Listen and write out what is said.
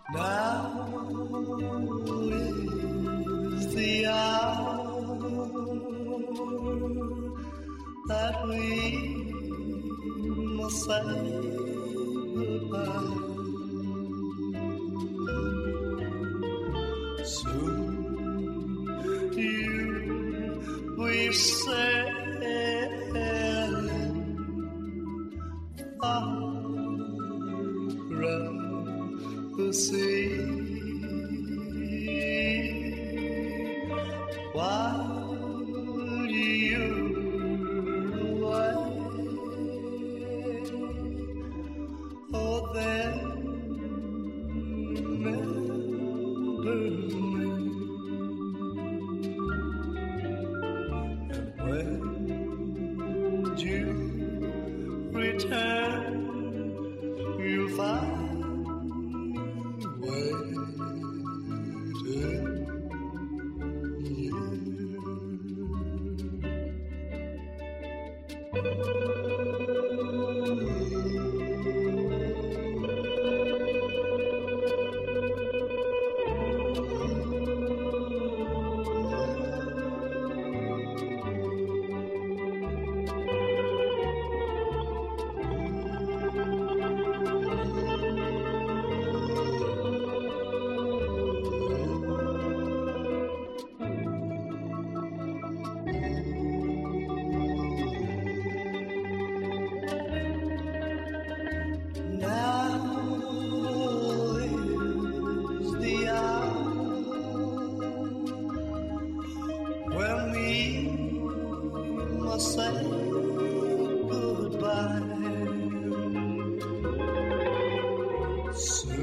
Now is the hour that we must say goodbye. Soon you will sail around the sea. While you're away, oh then remember me. And when you return, you'll find waiting. Say goodbye.